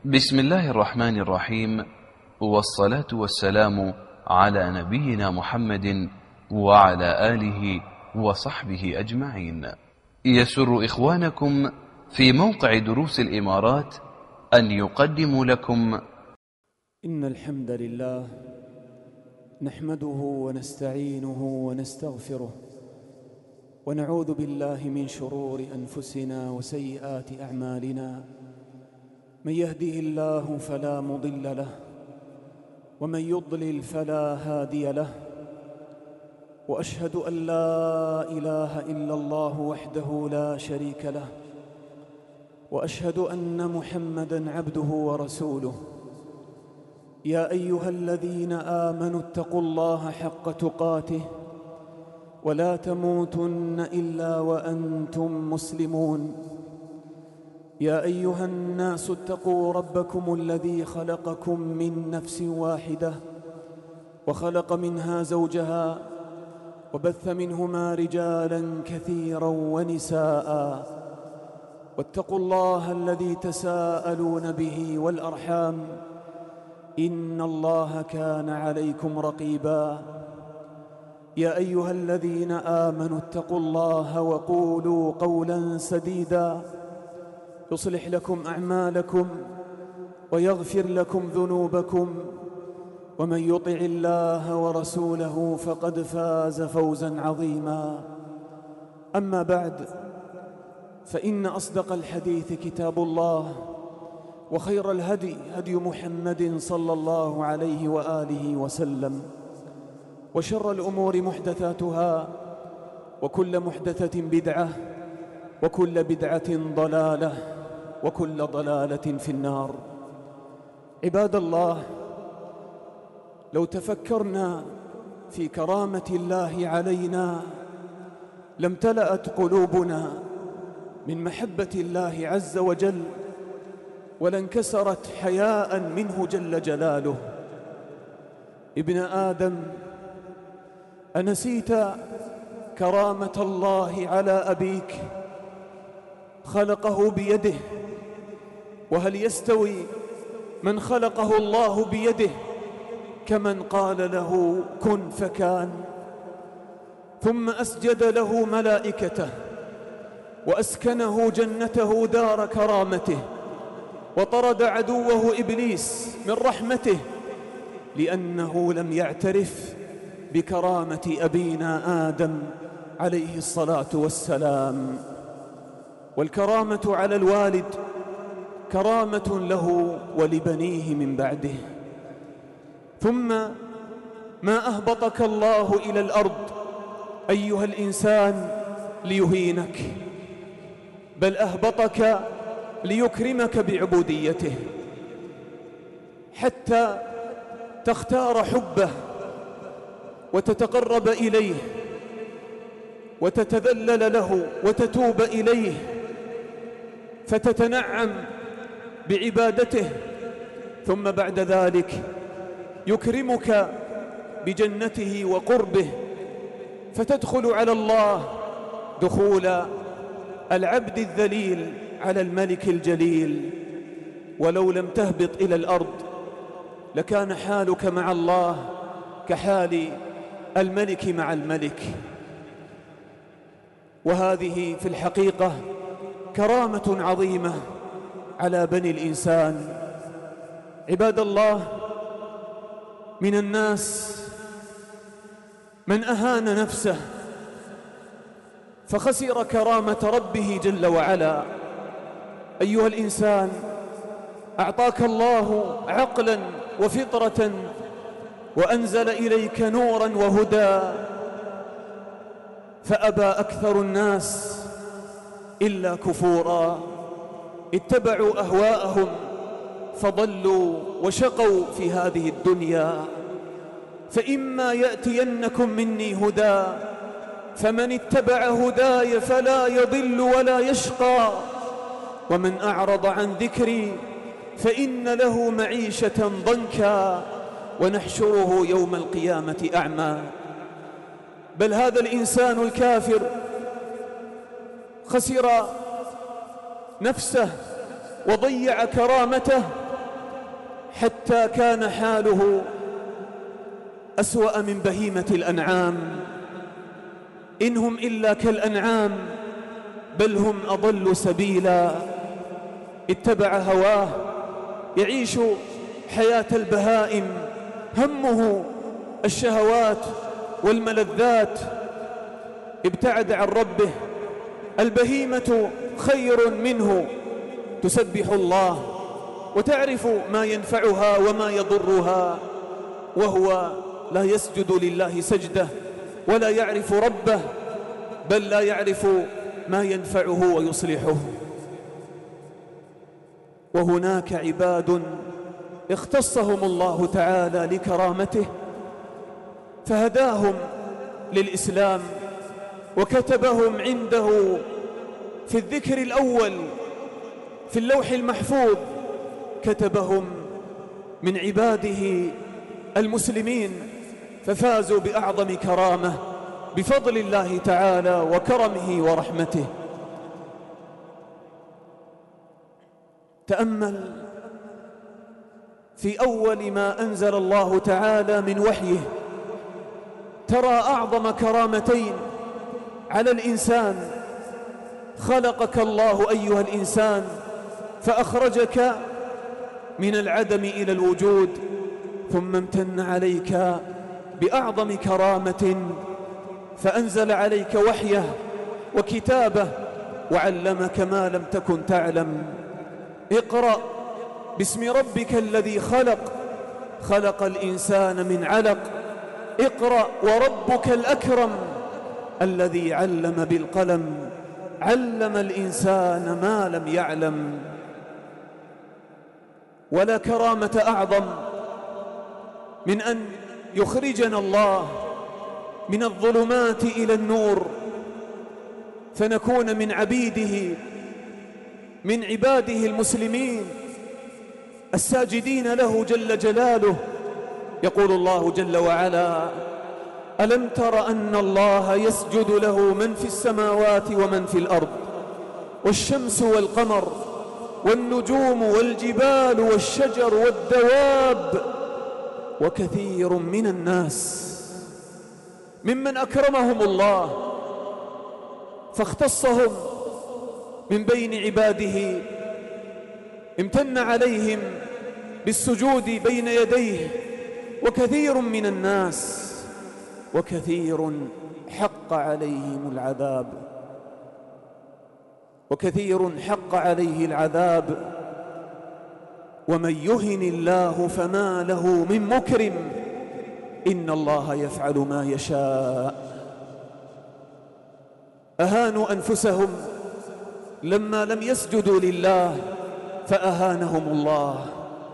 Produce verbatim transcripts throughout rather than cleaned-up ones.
بسم الله الرحمن الرحيم، والصلاة والسلام على نبينا محمد وعلى آله وصحبه أجمعين. يسر إخوانكم في موقع دروس الإمارات أن يقدموا لكم إن الحمد لله نحمده ونستعينه ونستغفره ونعوذ بالله من شرور أنفسنا وسيئات أعمالنا. من يهده الله فلا مضل له ومن يضلل فلا هادي له، وأشهد أن لا إله إلا الله وحده لا شريك له، وأشهد أن محمدًا عبده ورسوله. يا أيها الذين آمنوا اتقوا الله حق تقاته ولا تموتن إلا وأنتم مسلمون. يا أيها الناس اتقوا ربكم الذي خلقكم من نفس واحدة وخلق منها زوجها وبث منهما رجالاً كثيراً ونساء، واتقوا الله الذي تساءلون به والأرحام إن الله كان عليكم رقيباً. يا أيها الذين آمنوا اتقوا الله وقولوا قولاً سديداً يصلح لكم أعمالكم ويغفر لكم ذنوبكم، ومن يطع الله ورسوله فقد فاز فوزاً عظيماً. أما بعد، فإن أصدق الحديث كتاب الله، وخير الهدي هدي محمد صلى الله عليه وآله وسلم، وشر الأمور محدثاتها، وكل محدثة بدعة، وكل بدعة ضلالة، وكل ضلالة في النار. عباد الله، لو تفكرنا في كرامة الله علينا لامتلأت قلوبنا من محبة الله عز وجل، ولانكسرت حياء منه جل جلاله. ابن آدم، أنسيت كرامة الله على أبيك؟ خلقه بيده، وهل يستوي من خلقه الله بيده كمن قال له كن فكان؟ ثم أسجد له ملائكته وأسكنه جنته دار كرامته، وطرد عدوه إبليس من رحمته لأنه لم يعترف بكرامة أبينا آدم عليه الصلاة والسلام. والكرامة على الوالد كرامة له ولبنيه من بعده. ثم ما أهبطك الله إلى الأرض أيها الإنسان ليهينك، بل أهبطك ليكرمك بعبوديته، حتى تختار حبه وتتقرب إليه وتتذلل له وتتوب إليه، فتتنعم بعبادته، ثم بعد ذلك يكرمك بجنته وقربه، فتدخل على الله دخول العبد الذليل على الملك الجليل. ولو لم تهبط إلى الأرض لكان حالك مع الله كحال الملك مع الملك. وهذه في الحقيقة كرامة عظيمة على بني الإنسان. عباد الله، من الناس من أهان نفسه فخسر كرامة ربه جل وعلا. أيها الإنسان، أعطاك الله عقلاً وفطرة وأنزل إليك نوراً وهدى، فأبى أكثر الناس إلا كفوراً. اتبعوا أهواءهم فضلوا وشقوا في هذه الدنيا. فإما يأتينكم مني هدى فمن اتبع هداي فلا يضل ولا يشقى، ومن أعرض عن ذكري فإن له معيشة ضنكا ونحشره يوم القيامة أعمى. بل هذا الإنسان الكافر خسر نفسه وضيع كرامته حتى كان حاله أسوأ من بهيمة الأنعام. إن هم إلا كالأنعام بل هم أضل سبيلا. اتبع هواه يعيش حياة البهائم، همه الشهوات والملذات، ابتعد عن ربه. البهيمة خير منه، تسبح الله وتعرف ما ينفعها وما يضرها، وهو لا يسجد لله سجدة ولا يعرف ربه، بل لا يعرف ما ينفعه ويصلحه. وهناك عباد اختصهم الله تعالى لكرامته فهداهم للإسلام وكتبهم عنده في الذكر الأول في اللوح المحفوظ، كتبهم من عباده المسلمين، ففازوا بأعظم كرامة بفضل الله تعالى وكرمه ورحمته. تأمل في أول ما أنزل الله تعالى من وحيه، ترى أعظم كرامتين على الإنسان. خلقك الله أيها الإنسان فأخرجك من العدم إلى الوجود، ثم امتن عليك بأعظم كرامة فأنزل عليك وحيه وكتابه وعلمك ما لم تكن تعلم. اقرأ باسم ربك الذي خلق، خلق الإنسان من علق. اقرأ وربك الأكرم الذي علم بالقلم، علم الإنسان ما لم يعلم. ولا كرامة أعظم من أن يخرجنا الله من الظلمات إلى النور، فنكون من عبيده، من عباده المسلمين الساجدين له جل جلاله. يقول الله جل وعلا: ألم تر أن الله يسجد له من في السماوات ومن في الأرض، والشمس والقمر والنجوم والجبال والشجر والدواب وكثير من الناس ممن أكرمهم الله فاختصهم من بين عباده، امتن عليهم بالسجود بين يديه. وكثير من الناس وكثير حق عليهم العذاب وكثير حق عليه العذاب. ومن يهن الله فما له من مكرم، إن الله يفعل ما يشاء. أهانوا أنفسهم لما لم يسجدوا لله فأهانهم الله.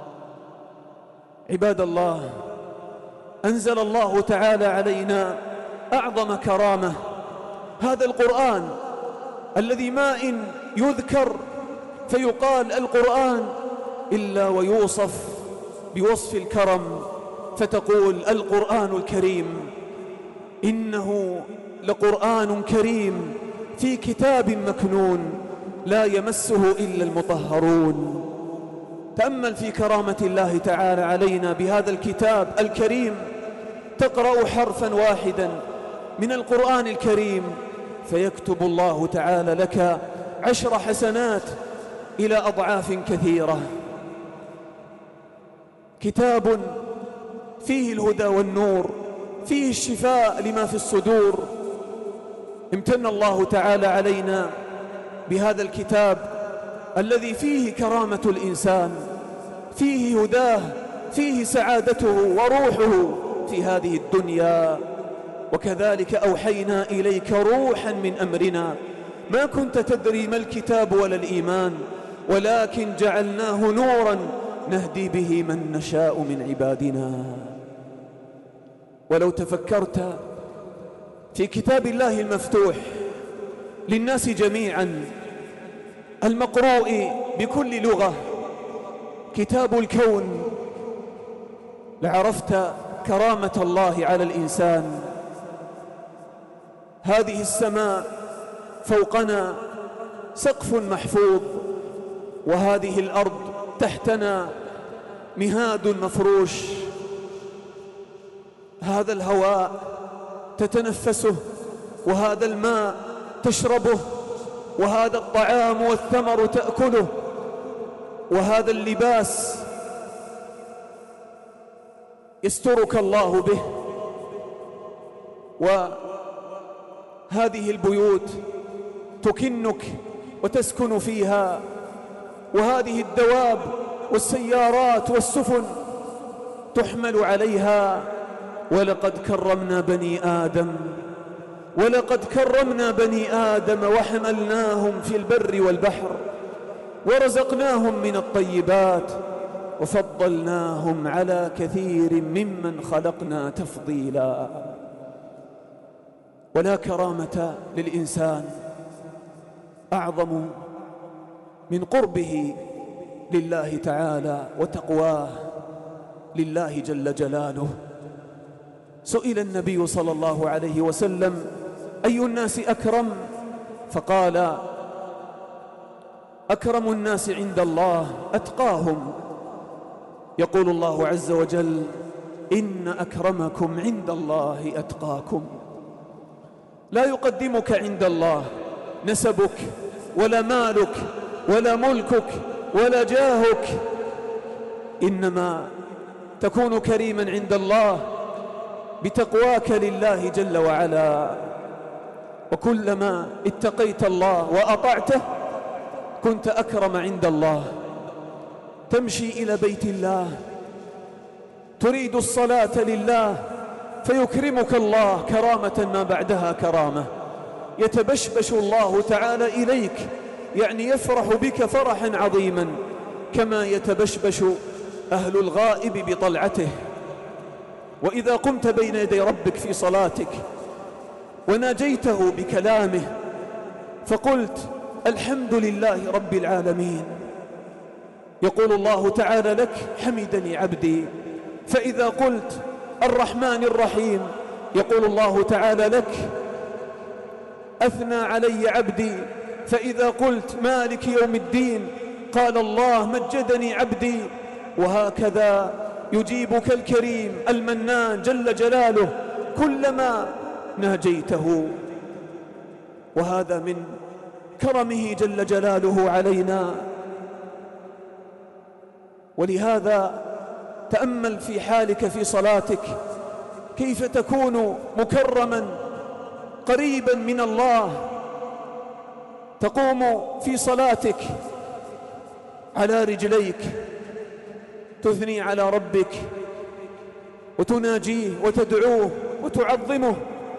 عباد الله، أنزل الله تعالى علينا أعظم كرامة، هذا القرآن الذي ما إن يذكر فيقال القرآن إلا ويوصف بوصف الكرم، فتقول القرآن الكريم إنه لقرآن كريم في كتاب مكنون لا يمسه إلا المطهرون. تأمل في كرامة الله تعالى علينا بهذا الكتاب الكريم. تقرأ حرفا واحدا من القرآن الكريم فيكتب الله تعالى لك عشر حسنات إلى أضعاف كثيرة. كتاب فيه الهدى والنور، فيه الشفاء لما في الصدور. امتن الله تعالى علينا بهذا الكتاب الذي فيه كرامة الإنسان، فيه هداه، فيه سعادته وروحه في هذه الدنيا. وكذلك أوحينا إليك روحا من أمرنا ما كنت تدري ما الكتاب ولا الإيمان، ولكن جعلناه نورا نهدي به من نشاء من عبادنا. ولو تفكرت في كتاب الله المفتوح للناس جميعا المقروء بكل لغة، كتاب الكون، لعرفت كرامة الله على الإنسان. هذه السماء فوقنا سقف محفوظ، وهذه الأرض تحتنا مهاد مفروش، هذا الهواء تتنفسه، وهذا الماء تشربه، وهذا الطعام والثمر تأكله، وهذا اللباس يسترك الله به، وهذه البيوت تكنك وتسكن فيها، وهذه الدواب والسيارات والسفن تحمل عليها. ولقد كرمنا بني آدم ولقد كرمنا بني آدم وحملناهم في البر والبحر ورزقناهم من الطيبات وفضلناهم على كثير ممن خلقنا تفضيلا. ولا كرامة للإنسان أعظم من قربه لله تعالى وتقواه لله جل جلاله. سئل النبي صلى الله عليه وسلم: أي الناس أكرم؟ فقال: أكرم الناس عند الله أتقاهم. يقول الله عز وجل: إن أكرمكم عند الله أتقاكم. لا يقدمك عند الله نسبك ولا مالك ولا ملكك ولا جاهك، إنما تكون كريما عند الله بتقواك لله جل وعلا. وكلما اتقيت الله وأطعته كنت أكرم عند الله. تمشي إلى بيت الله تريد الصلاة لله فيكرمك الله كرامة ما بعدها كرامة. يتبشبش الله تعالى إليك، يعني يفرح بك فرحا عظيما، كما يتبشبش أهل الغائب بطلعته. وإذا قمت بين يدي ربك في صلاتك وناجيته بكلامه فقلت: الحمد لله رب العالمين، يقول الله تعالى لك: حمدني عبدي. فإذا قلت: الرحمن الرحيم، يقول الله تعالى لك: أثنى علي عبدي. فإذا قلت: مالك يوم الدين، قال الله: مجدني عبدي. وهكذا يجيبك الكريم المنان جل جلاله كلما ناجيته. وهذا من كرمه جل جلاله علينا. ولهذا تأمل في حالك في صلاتك كيف تكون مكرما قريبا من الله. تقوم في صلاتك على رجليك تثني على ربك وتناجيه وتدعوه وتعظمه.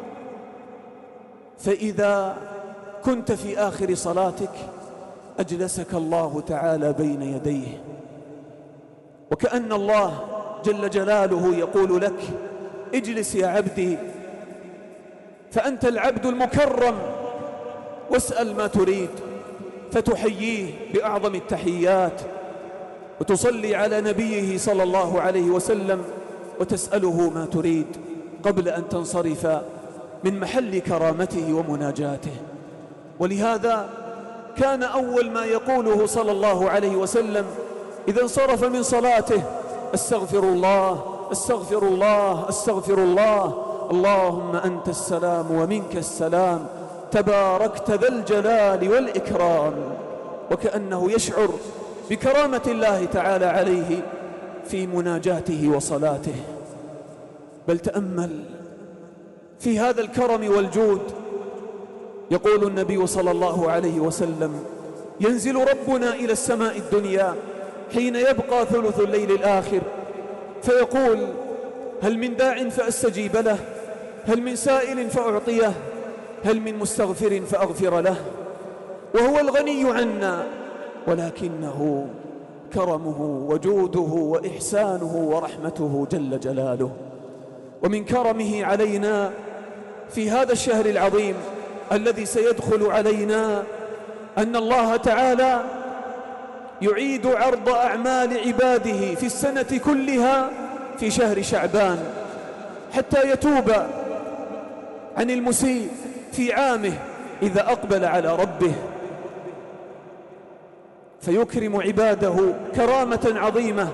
فإذا كنت في آخر صلاتك أجلسك الله تعالى بين يديه، وكأن الله جل جلاله يقول لك: اجلس يا عبدي، فأنت العبد المكرم، واسأل ما تريد. فتحييه بأعظم التحيات وتصلي على نبيه صلى الله عليه وسلم وتسأله ما تريد قبل أن تنصرف من محل كرامته ومناجاته. ولهذا كان أول ما يقوله صلى الله عليه وسلم إذا انصرف من صلاته: استغفر الله استغفر الله استغفر الله، اللهم أنت السلام ومنك السلام، تباركت ذا الجلال والإكرام. وكأنه يشعر بكرامة الله تعالى عليه في مناجاته وصلاته. بل تأمل في هذا الكرم والجود. يقول النبي صلى الله عليه وسلم: ينزل ربنا إلى السماء الدنيا حين يبقى ثلث الليل الآخر فيقول: هل من داع فأستجيب له، هل من سائل فأعطيه، هل من مستغفر فأغفر له. وهو الغني عنا، ولكنه كرمه وجوده وإحسانه ورحمته جل جلاله. ومن كرمه علينا في هذا الشهر العظيم الذي سيدخل علينا أن الله تعالى يعيد عرض أعمال عباده في السنة كلها في شهر شعبان، حتى يتوب عن المسيء في عامه إذا أقبل على ربه، فيكرم عباده كرامة عظيمة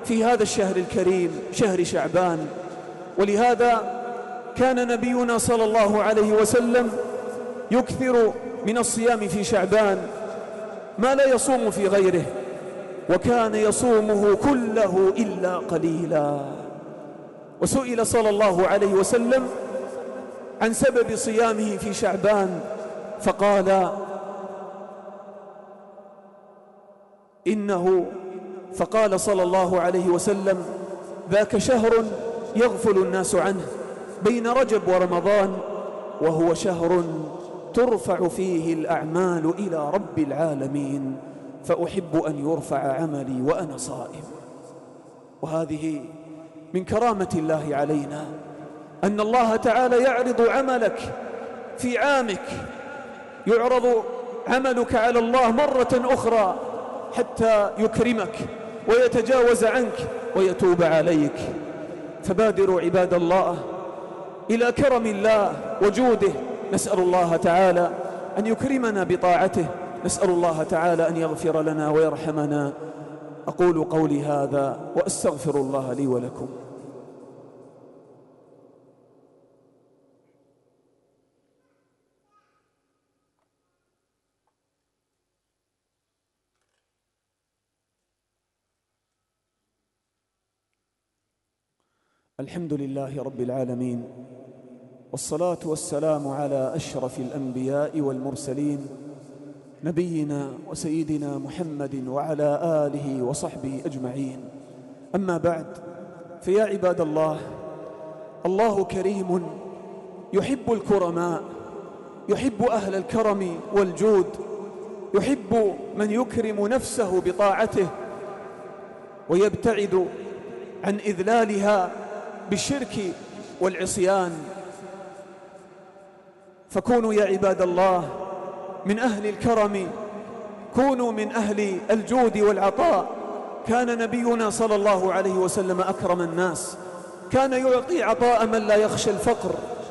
في هذا الشهر الكريم شهر شعبان. ولهذا كان نبينا صلى الله عليه وسلم يكثر من الصيام في شعبان ما لا يصوم في غيره، وكان يصومه كله إلا قليلا. وسئل صلى الله عليه وسلم عن سبب صيامه في شعبان فقال إنه فقال صلى الله عليه وسلم: ذاك شهر يغفل الناس عنه بين رجب ورمضان، وهو شهر ترفع فيه الأعمال إلى رب العالمين، فأحب أن يرفع عملي وأنا صائم. وهذه من كرامة الله علينا أن الله تعالى يعرض عملك في عامك، يعرض عملك على الله مرة أخرى حتى يكرمك ويتجاوز عنك ويتوب عليك. فبادروا عباد الله إلى كرم الله وجوده. نسأل الله تعالى أن يكرمنا بطاعته، نسأل الله تعالى أن يغفر لنا ويرحمنا. أقول قولي هذا وأستغفر الله لي ولكم. الحمد لله رب العالمين، والصلاة والسلام على أشرف الأنبياء والمرسلين، نبينا وسيدنا محمد وعلى آله وصحبه أجمعين. أما بعد، فيا عباد الله، الله كريم يحب الكرماء، يحب أهل الكرم والجود، يحب من يكرم نفسه بطاعته ويبتعد عن إذلالها بالشرك والعصيان. فكونوا يا عباد الله من أهل الكرم، كونوا من أهل الجود والعطاء. كان نبينا صلى الله عليه وسلم أكرم الناس، كان يعطي عطاء من لا يخشى الفقر.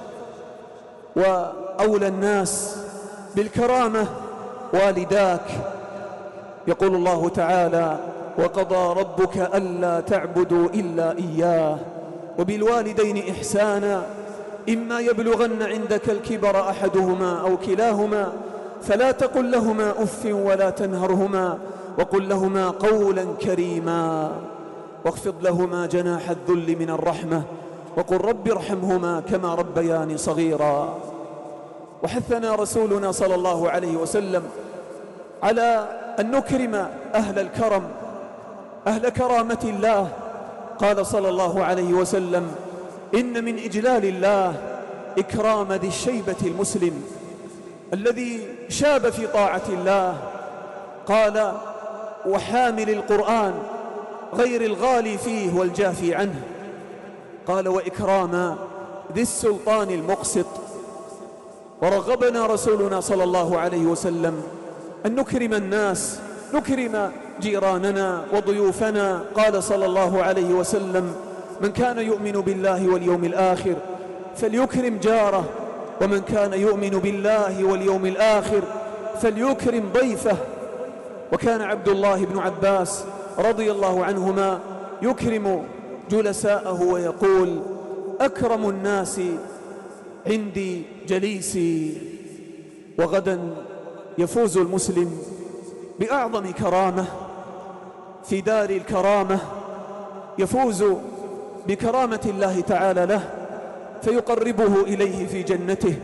وأولى الناس بالكرامة والداك. يقول الله تعالى: وقضى ربك ألا تعبدوا إلا إياه وبالوالدين إحسانا إما يبلغن عندك الكبر أحدهما أو كلاهما فلا تقل لهما أف ولا تنهرهما وقل لهما قولا كريما واخفض لهما جناح الذل من الرحمة وقل رب ارحمهما كما ربياني صغيرا. وحثنا رسولنا صلى الله عليه وسلم على أن نكرم أهل الكرم، أهل كرامة الله. قال صلى الله عليه وسلم: إن من إجلال الله إكرام ذي الشيبة المسلم الذي شاب في طاعة الله. قال: وحامل القرآن غير الغالي فيه والجافي عنه. قال: وإكرام ذي السلطان المقسط. ورغبنا رسولنا صلى الله عليه وسلم أن نكرم الناس، نكرم جيراننا وضيوفنا. قال صلى الله عليه وسلم: من كان يؤمن بالله واليوم الآخر فليكرم جاره، ومن كان يؤمن بالله واليوم الآخر فليكرم ضيفه. وكان عبد الله بن عباس رضي الله عنهما يكرم جلساءه ويقول: أكرم الناس عندي جليسي. وغدا يفوز المسلم بأعظم كرامة في دار الكرامة، يفوز بكرامة الله تعالى له فيقربه إليه في جنته.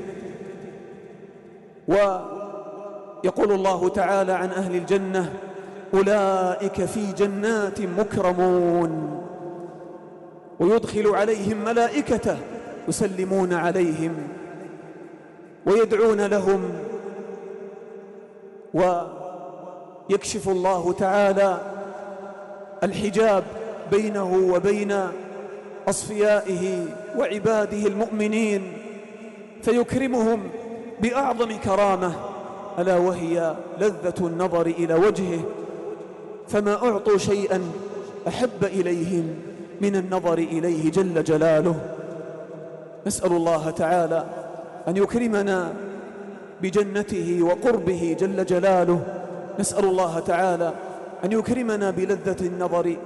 ويقول الله تعالى عن أهل الجنة: أولئك في جنات مكرمون. ويدخل عليهم ملائكته يسلمون عليهم ويدعون لهم، ويكشف الله تعالى الحجاب بينه وبين أصفيائه وعباده المؤمنين فيكرمهم بأعظم كرامة، ألا وهي لذة النظر إلى وجهه. فما أعطوا شيئا أحب إليهم من النظر إليه جل جلاله. نسأل الله تعالى أن يكرمنا بجنته وقربه جل جلاله. نسأل الله تعالى أن يكرمنا بلذة النظر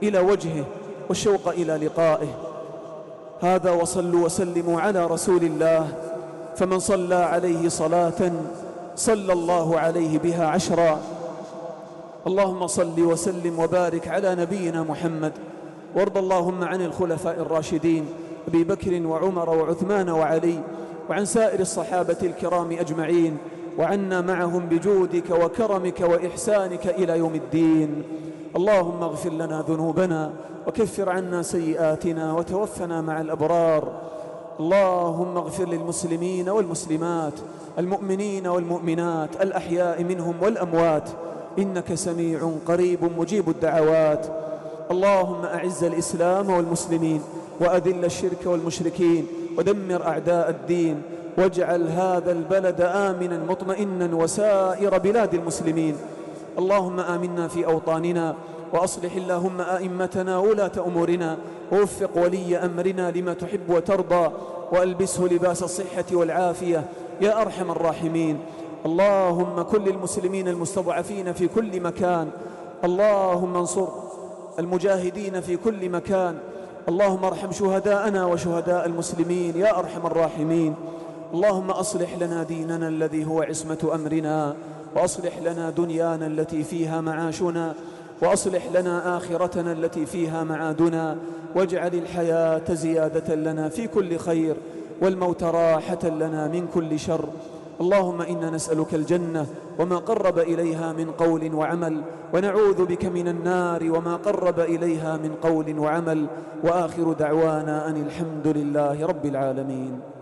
إلى وجهه والشوق إلى لقائه. هذا وصلوا وسلموا على رسول الله، فمن صلى عليه صلاة صلى الله عليه بها عشرا. اللهم صل وسلم وبارك على نبينا محمد، وارض اللهم عن الخلفاء الراشدين أبي بكر وعمر وعثمان وعلي، وعن سائر الصحابة الكرام أجمعين، وعنا معهم بجودك وكرمك وإحسانك إلى يوم الدين. اللهم اغفر لنا ذنوبنا وكفر عنا سيئاتنا وتوفنا مع الأبرار. اللهم اغفر للمسلمين والمسلمات، المؤمنين والمؤمنات، الأحياء منهم والأموات، إنك سميع قريب مجيب الدعوات. اللهم أعز الإسلام والمسلمين، وأذل الشرك والمشركين، ودمر أعداء الدين، واجعل هذا البلد آمنا مطمئنا وسائر بلاد المسلمين. اللهم آمنا في أوطاننا، وأصلح اللهم أئمتنا وولاة أمورنا، ووفق ولي أمرنا لما تحب وترضى، وألبسه لباس الصحة والعافية يا أرحم الراحمين. اللهم كل المسلمين المستضعفين في كل مكان، اللهم انصر المجاهدين في كل مكان. اللهم ارحم شهداءنا وشهداء المسلمين يا أرحم الراحمين. اللهم أصلح لنا ديننا الذي هو عصمة أمرنا، وأصلح لنا دنيانا التي فيها معاشنا، وأصلح لنا آخرتنا التي فيها معادنا، واجعل الحياة زيادة لنا في كل خير، والموت راحة لنا من كل شر. اللهم إنا نسألك الجنة وما قرب إليها من قول وعمل، ونعوذ بك من النار وما قرب إليها من قول وعمل. وآخر دعوانا أن الحمد لله رب العالمين.